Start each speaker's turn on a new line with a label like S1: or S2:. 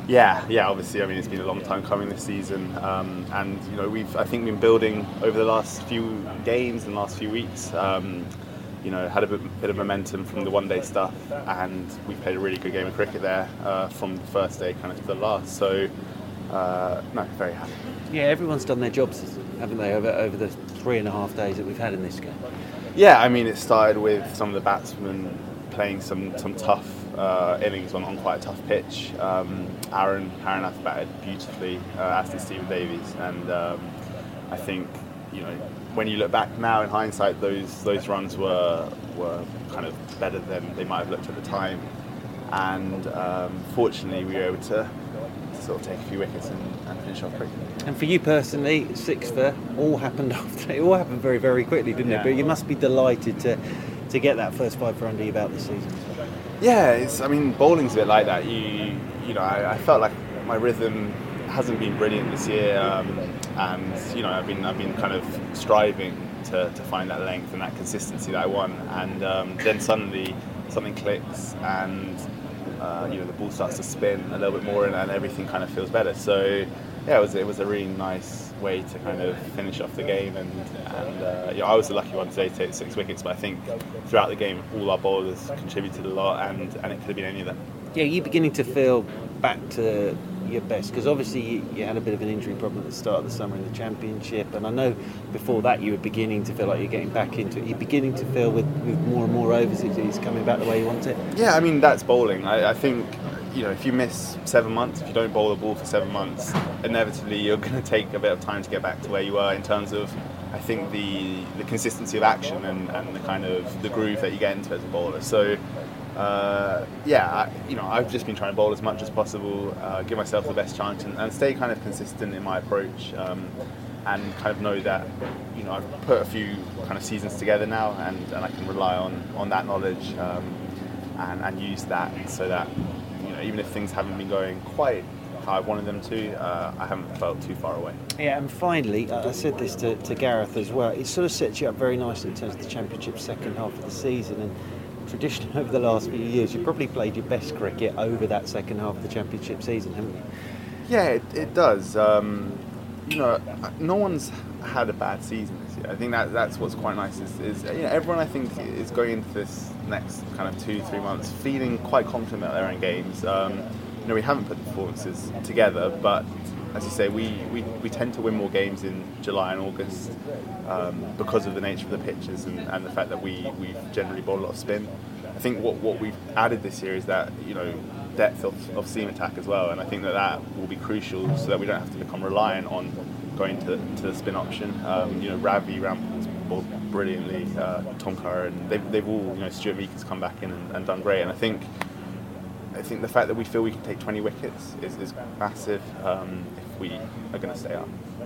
S1: Yeah. Obviously, I mean, it's been a long time coming this season, and we've I think been building over the last few games and last few weeks. Had a bit of momentum from the one-day stuff, and we played a really good game of cricket there from the first day kind of to the last. So, no, very happy.
S2: Yeah, everyone's done their jobs, haven't they, over the 3.5 days that we've had in this game?
S1: Yeah, I mean, it started with some of the batsmen playing some tough innings on quite a tough pitch. Aaron Haranath batted beautifully, as did Stephen Davies, and I think when you look back now in hindsight, those runs were kind of better than they might have looked at the time, and fortunately we were able to sort of take a few wickets and finish off quickly.
S2: And for you personally, six for all happened very, very quickly, didn't it? But you must be delighted to get that first 5 for under your belt this season.
S1: Yeah, bowling's a bit like that. I felt like my rhythm hasn't been brilliant this year, and I've been kind of striving to find that length and that consistency that I want, and then suddenly something clicks, and the ball starts to spin a little bit more, and everything kind of feels better. So yeah, it was a really nice way to kind of finish off the game, and I was the lucky one today to take 6 wickets, but I think throughout the game all our bowlers contributed a lot, and it could have been any of them.
S2: Yeah, you're beginning to feel back to your best, because obviously you had a bit of an injury problem at the start of the summer in the Championship, and I know before that you were beginning to feel like you're getting back into it. You're beginning to feel with more and more overs it's coming back the way you want it.
S1: Yeah, that's bowling. I think if you miss 7 months, if you don't bowl the ball for 7 months, inevitably you're going to take a bit of time to get back to where you were in terms of, I think, the consistency of action and the kind of the groove that you get into as a bowler. So I've just been trying to bowl as much as possible, give myself the best chance, and stay kind of consistent in my approach, and kind of know that I've put a few kind of seasons together now, and I can rely on that knowledge, and use that so that even if things haven't been going quite how I wanted them to, I haven't felt too far away.
S2: Yeah, and finally, I said this to Gareth as well, it sort of sets you up very nicely in terms of the Championship second half of the season, and traditionally over the last few years you've probably played your best cricket over that second half of the Championship season, haven't you?
S1: Yeah, it does. No one's had a bad season this year. I think that's what's quite nice is everyone, I think, is going into this next kind of 2-3 months feeling quite confident about their own games. We haven't put the performances together, but as you say, we tend to win more games in July and August because of the nature of the pitches and the fact that we generally bowl a lot of spin. I think what we've added this year is that depth of seam attack as well, and I think that will be crucial so that we don't have to become reliant on going to the spin option. Ravi Rampal's bowled brilliantly, Tom Curran, they've all, Stuart Meeker's come back in and done great, and I think the fact that we feel we can take 20 wickets is massive if we are going to stay up.